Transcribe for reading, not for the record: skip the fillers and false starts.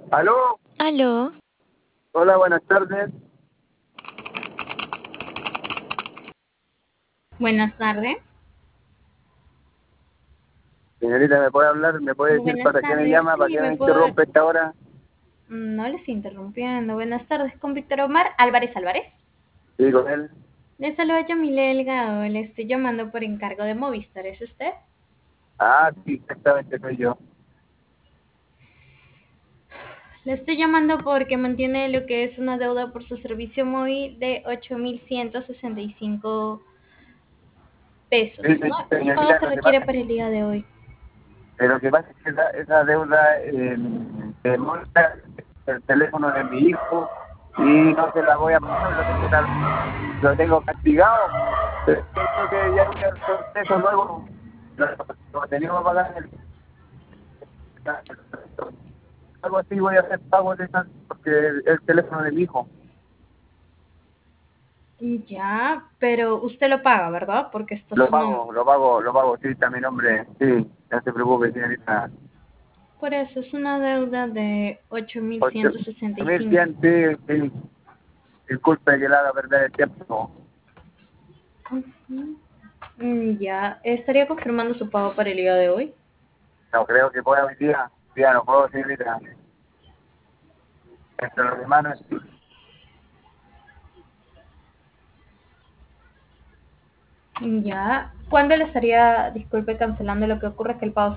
Aló, Aló, hola, buenas tardes. Buenas tardes. Señorita, ¿me puede hablar? ¿Me puede decir Buenas para qué me tardes. llama? ¿Para Sí, qué me me puedo. interrumpe esta hora? No le estoy interrumpiendo. Buenas tardes con Víctor Omar Álvarez Álvarez. Sí, con él. Le saluda Yamile Delgado. Le estoy llamando por encargo de Movistar. ¿Es usted? Ah, sí, exactamente soy yo. Le estoy llamando porque mantiene lo que es una deuda por su servicio móvil de 8.165 pesos, Sí, ¿no? El pago señorita, se requiere para el día de hoy. lo que pasa es que esa deuda monta el teléfono de mi hijo y no se la voy a pagar, lo tengo castigado. Pero creo que ya voy a resolver eso luego. Lo tenemos que pagar algo así, voy a hacer pago de esa porque el teléfono de mi hijo. Ya, pero usted lo paga, ¿verdad? Porque está Lo su nombre. pago, lo pago, lo pago, sí, está mi nombre, sí, no se preocupe, señorita. Por eso es una deuda de ocho mil Ocho ciento sesenta y mil cinco. cien, sí, sí, disculpe que le haga perder el tiempo. Ujú. Ya, estaría confirmando su pago para el día de hoy. No creo que pueda hoy día no puedo, señorita. Entre los hermanos, sí. Ya, ¿cuándo le estaría, disculpe, cancelando? Lo que ocurre es que el pago